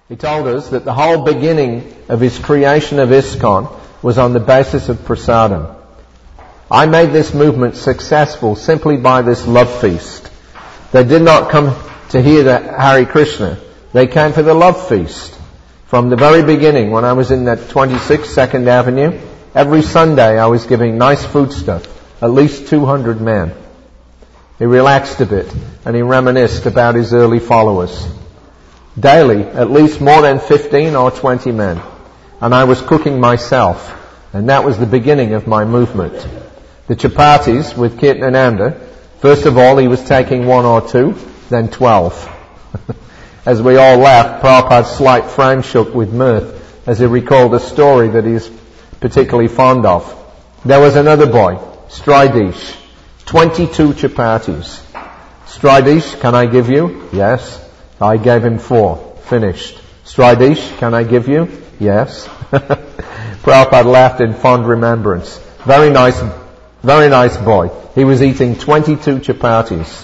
He told us that the whole beginning of his creation of ISKCON was on the basis of prasadam. I made this movement successful simply by this love feast. They did not come to hear the Hare Krishna. They came for the love feast. From the very beginning, when I was in that 26 2nd Avenue, every Sunday I was giving nice foodstuff, at least 200 men. He relaxed a bit and he reminisced about his early followers. Daily, at least more than 15 or 20 men. And I was cooking myself, and that was the beginning of my movement. The chapatis with Kirtanananda, first of all he was taking 1 or 2, then 12. As we all laughed, Prabhupada's slight frame shook with mirth as he recalled a story that he's particularly fond of. There was another boy, Stridish, 22 chapatis. Stridish, can I give you? Yes. I gave him 4. Finished. Stridish, can I give you? Yes. Prabhupada laughed in fond remembrance. Very nice boy. He was eating 22 chapatis.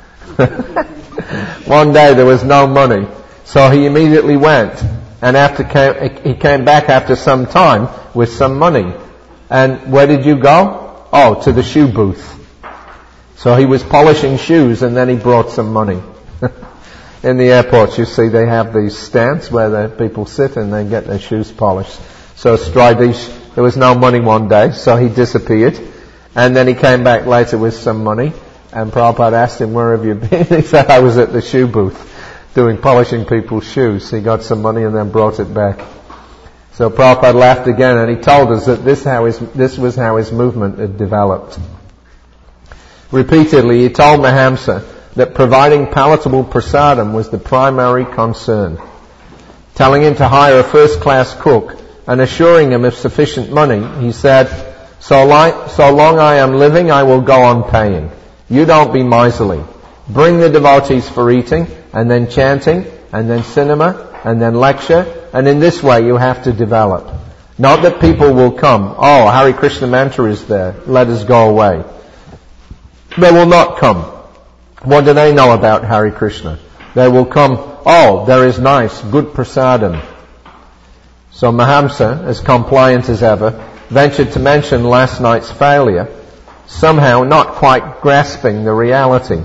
One day there was no money, so he immediately went, and he came back after some time with some money. And where did you go? Oh, to the shoe booth. So he was polishing shoes, and then he brought some money. In the airports, you see, they have these stands where the people sit and they get their shoes polished. So Stridish, there was no money one day, so he disappeared. And then he came back later with some money. And Prabhupada asked him, where have you been? He said, I was at the shoe booth polishing people's shoes. He got some money and then brought it back. So Prabhupada laughed again, and he told us that this was how his movement had developed. Repeatedly, he told Mahamsa that providing palatable prasadam was the primary concern. Telling him to hire a first-class cook and assuring him of sufficient money, he said, so long I am living, I will go on paying. You don't be miserly. Bring the devotees for eating, and then chanting, and then cinema, and then lecture, and in this way you have to develop. Not that people will come, oh, Hare Krishna mantra is there, let us go away. They will not come. What do they know about Hare Krishna? They will come, oh, there is nice, good prasadam. So Mahamsa, as compliant as ever, ventured to mention last night's failure, somehow not quite grasping the reality.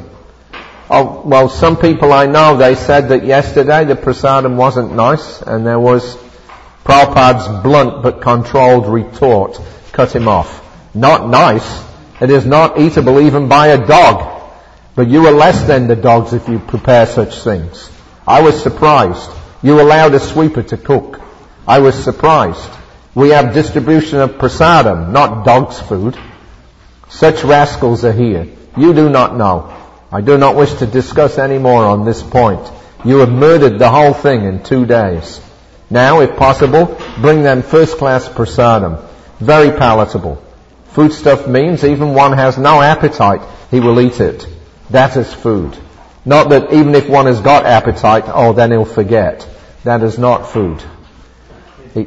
Oh, well, some people I know, they said that yesterday the prasadam wasn't nice, and there was Prabhupada's blunt but controlled retort cut him off. Not nice. It is not eatable even by a dog. But you are less than the dogs if you prepare such things. I was surprised. You allowed a sweeper to cook. I was surprised. We have distribution of prasadam, not dog's food. Such rascals are here. You do not know. I do not wish to discuss any more on this point. You have murdered the whole thing in 2 days. Now, if possible, bring them first-class prasadam. Very palatable. Foodstuff means even one has no appetite, he will eat it. That is food. Not that even if one has got appetite, oh, then he'll forget. That is not food. He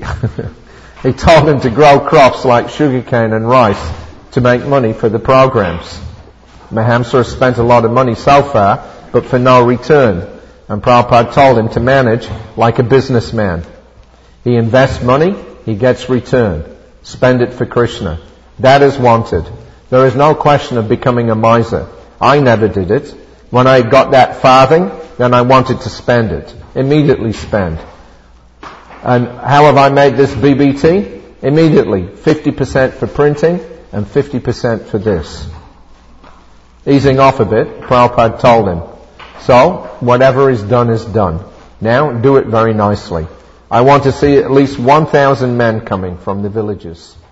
told him to grow crops like sugarcane and rice to make money for the programs. Mahamsa has spent a lot of money so far, but for no return. And Prabhupada told him to manage like a businessman. He invests money, he gets return. Spend it for Krishna. That is wanted. There is no question of becoming a miser. I never did it. When I got that farthing, then I wanted to spend it. Immediately spend. And how have I made this BBT? Immediately. 50% for printing and 50% for this. Easing off a bit, Prabhupada told him, so, whatever is done. Now, do it very nicely. I want to see at least 1,000 men coming from the villages.